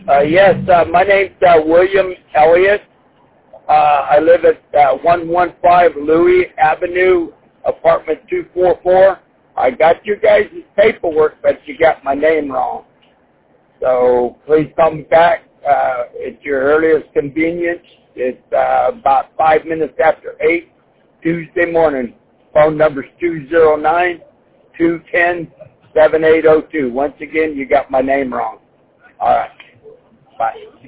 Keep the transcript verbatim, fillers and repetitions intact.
Uh, yes, uh, my name's uh, William Elliott. Uh, I live at uh, one one five Louis Avenue, apartment two four four. I got you guys' paperwork, but you got my name wrong. So please come back uh, at your earliest convenience. It's uh, about five minutes after eight, Tuesday morning. Phone number's two zero nine, two one zero, seven eight zero two. Once again, you got my name wrong. All right. Bye.